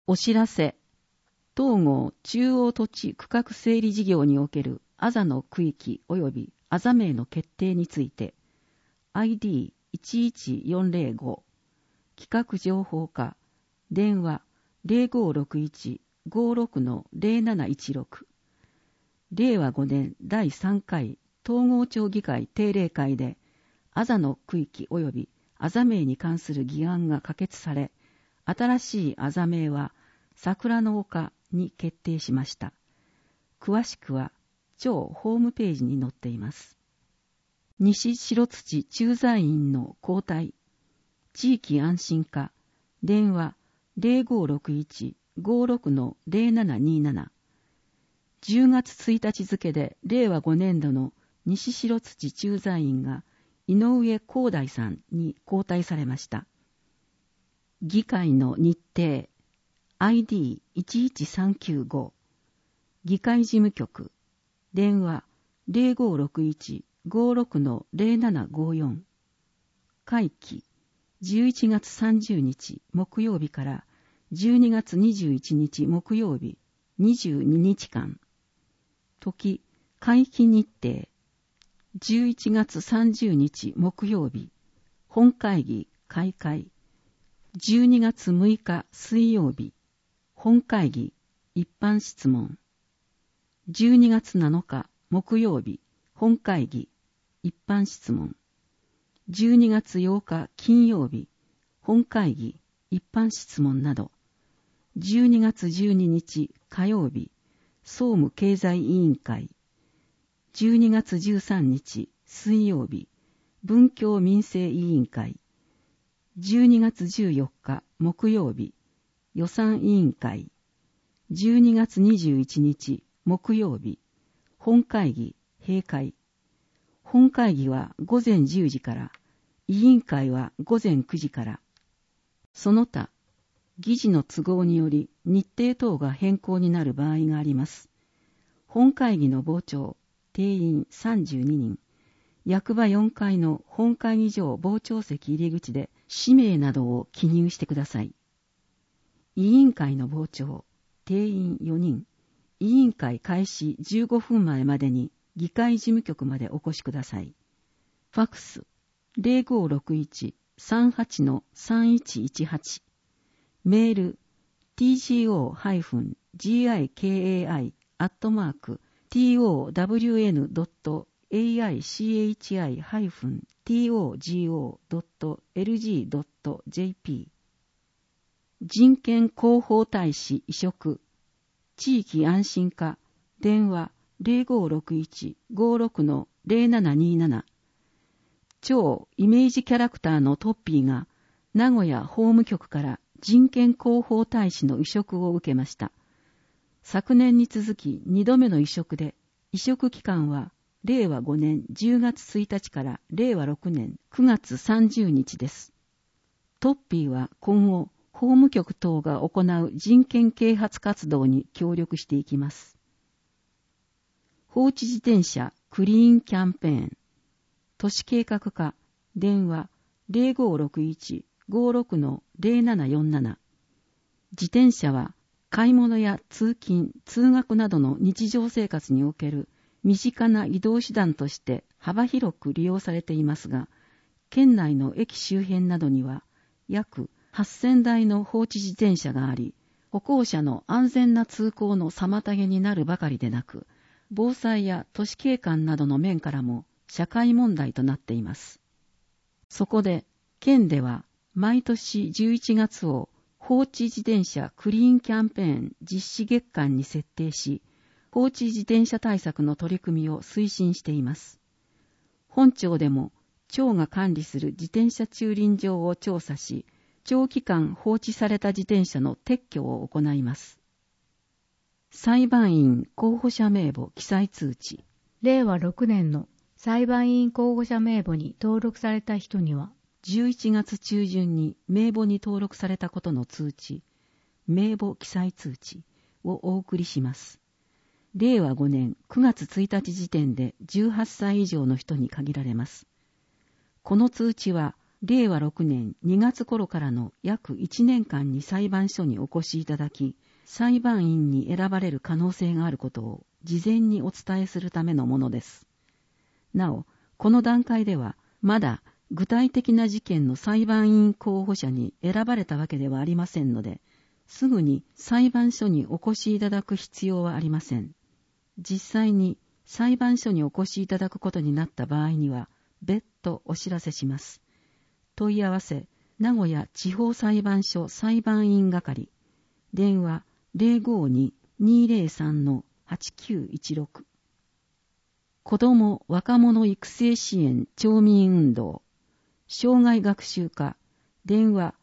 お知らせ。東郷中央土地区画整理事業におけるアザの区域及びアザ名の決定について ID11405 企画情報課電話 0561-56-0716 令和5年第3回東郷町議会定例会でアザの区域及びアザ名に関する議案が可決され、新しいアザ名は桜の丘に決定しました。詳しくは町ホームページに載っています。西白土駐在員の交代、地域安心課、電話 0561-56-0727 10月1日付で令和5年度の西白土駐在員が井上光大さんに交代されました。議会の日程 ID11395 議会事務局電話 0561-56-0754 会期11月30日木曜日から12月21日木曜日22日間時会期日程11月30日木曜日本会議開会12月6日水曜日本会議一般質問12月7日木曜日本会議一般質問12月8日金曜日本会議一般質問など12月12日火曜日総務経済委員会12月13日水曜日文教民政委員会12月14日木曜日予算委員会12月21日木曜日本会議閉会本会議は午前10時から委員会は午前9時からその他議事の都合により日程等が変更になる場合があります。本会議の傍聴定員32人役場4階の本会議場傍聴席入り口で氏名などを記入してください。委員会の傍聴定員4人委員会開始15分前までに議会事務局までお越しください。ファクス 0561-38-3118 メール togikai@towni-togo.lg.jp 人権広報大使委嘱地域安心課電話 0561-56-0727 超イメージキャラクターのトッピーが名古屋法務局から人権広報大使の委嘱を受けました。昨年に続き2度目の委嘱で、委嘱期間は令和5年10月1日から令和6年9月30日です。トッピーは今後、法務局等が行う人権啓発活動に協力していきます。放置自転車クリーンキャンペーン都市計画課電話 0561-56-0747 自転車は買い物や通勤・通学などの日常生活における身近な移動手段として幅広く利用されていますが、県内の駅周辺などには約8000台の放置自転車があり、歩行者の安全な通行の妨げになるばかりでなく、防災や都市景観などの面からも社会問題となっています。そこで、県では毎年11月を放置自転車クリーンキャンペーン実施月間に設定し、放置自転車対策の取り組みを推進しています。本町でも町が管理する自転車駐輪場を調査し、長期間放置された自転車の撤去を行います。裁判員候補者名簿記載通知。 令和6年の裁判員候補者名簿に登録された人には、 11月中旬に名簿に登録されたことの通知、名簿記載通知をお送りします。令和5年9月1日時点で18歳以上の人に限られます。この通知は令和6年2月頃からの約1年間に裁判所にお越しいただき、裁判員に選ばれる可能性があることを事前にお伝えするためのものです。なお、この段階ではまだ具体的な事件の裁判員候補者に選ばれたわけではありませんので、すぐに裁判所にお越しいただく必要はありません。実際に裁判所にお越しいただくことになった場合には、別途お知らせします。問い合わせ、名古屋地方裁判所裁判員係、電話 052-203-8916。子ども若者育成支援町民運動、障害学習課、電話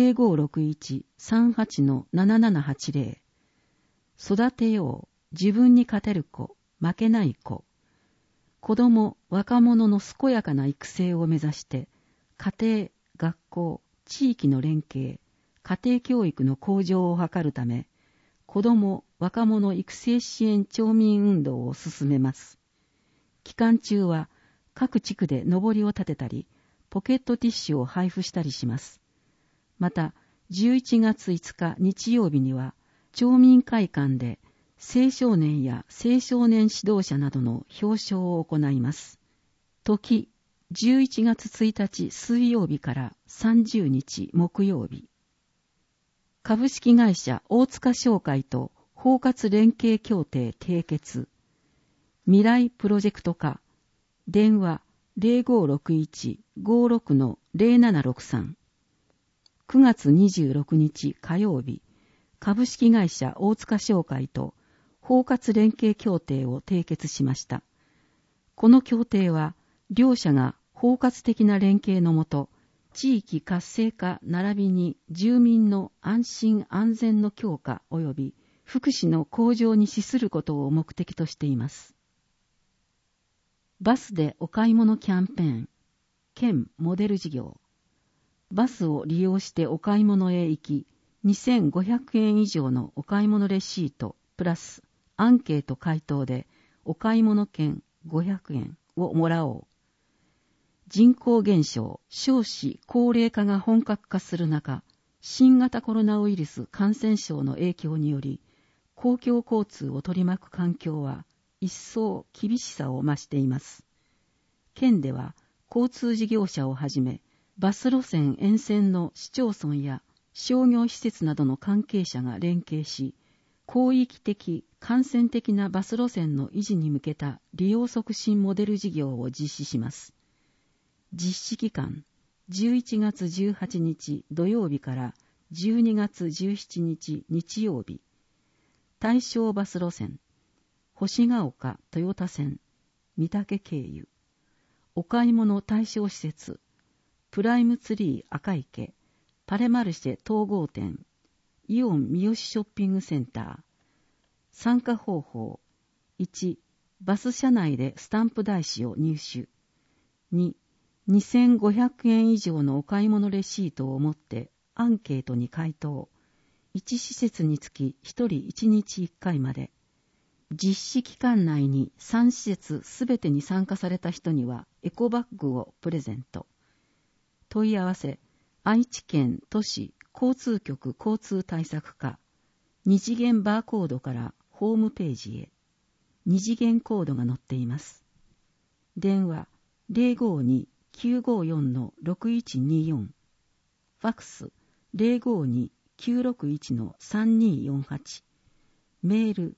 0561-38-7780。育てよう、自分に勝てる子、負けない子。子ども若者の健やかな育成を目指して、家庭、学校、地域の連携、家庭教育の向上を図るため、子ども若者育成支援町民運動を進めます。期間中は各地区でのぼりを立てたり、ポケットティッシュを配布したりします。また、11月5日日曜日には、町民会館で青少年や青少年指導者などの表彰を行います。時、11月1日水曜日から30日木曜日。株式会社大塚商会と包括連携協定締結。未来プロジェクト課。電話 0561-56-0763。9月26日火曜日。株式会社大塚商会と包括連携協定を締結しました。この協定は、両者が包括的な連携のもと、地域活性化並びに住民の安心安全の強化及び福祉の向上に資することを目的としています。バスでお買い物キャンペーン、兼モデル事業。バスを利用してお買い物へ行き、2500円以上のお買い物レシート、プラスアンケート回答でお買い物券500円をもらおう。人口減少、少子高齢化が本格化する中、新型コロナウイルス感染症の影響により、公共交通を取り巻く環境は一層厳しさを増しています。県では交通事業者をはじめ、バス路線沿線の市町村や商業施設などの関係者が連携し、広域的、感染的なバス路線の維持に向けた利用促進モデル事業を実施します。実施期間、11月18日土曜日から12月17日日曜日。対象バス路線、星ヶ丘豊田線、御嶽経由。お買い物対象施設、プライムツリー赤池、パレマルシェ統合店、イオン三好ショッピングセンター。参加方法、1、バス車内でスタンプ台紙を入手。2、2500円以上のお買い物レシートを持ってアンケートに回答。1施設につき1人1日1回まで。実施期間内に3施設すべてに参加された人にはエコバッグをプレゼント。問い合わせ、愛知県都市交通局交通対策課。二次元バーコードからホームページへ。二次元コードが載っています。電話 052-954-6124。ファクス 052-961-3248。メール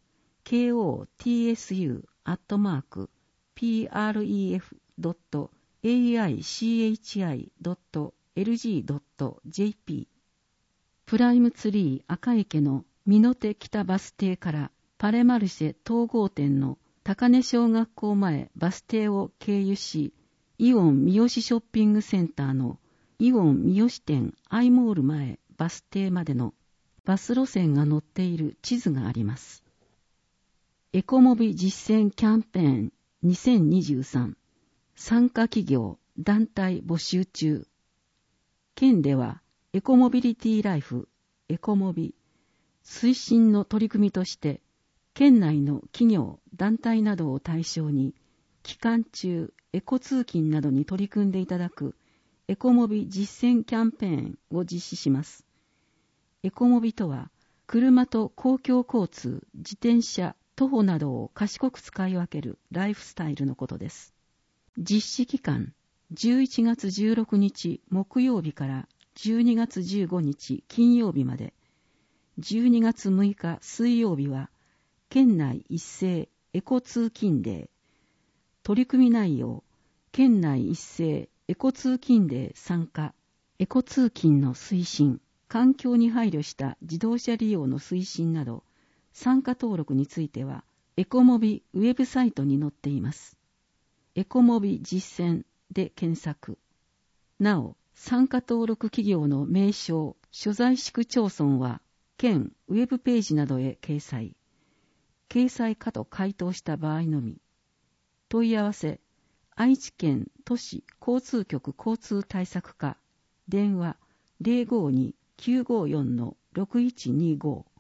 kotsu@prefecture.aichi.lg.jp。 プライムツリー赤池の美濃手北バス停からパレマルシェ統合店の高根小学校前バス停を経由し、イオン三好ショッピングセンターのイオン三好店アイモール前バス停までのバス路線が載っている地図があります。エコモビ実践キャンペーン2023。参加企業、団体募集中。県ではエコモビリティライフ、エコモビ推進の取り組みとして、県内の企業、団体などを対象に、期間中エコ通勤などに取り組んでいただくエコモビ実践キャンペーンを実施します。エコモビとは、車と公共交通、自転車、徒歩などを賢く使い分けるライフスタイルのことです。実施期間、11月16日木曜日から12月15日金曜日まで、12月6日水曜日は、県内一斉エコ通勤デー。取り組み内容、県内一斉エコ通勤デー参加、エコ通勤の推進、環境に配慮した自動車利用の推進など、参加登録については、エコモビウェブサイトに載っています。エコモビ実践で検索。なお、参加登録企業の名称、所在市区町村は、県ウェブページなどへ掲載。掲載可と回答した場合のみ。問い合わせ、愛知県都市交通局交通対策課、電話 052-954-6125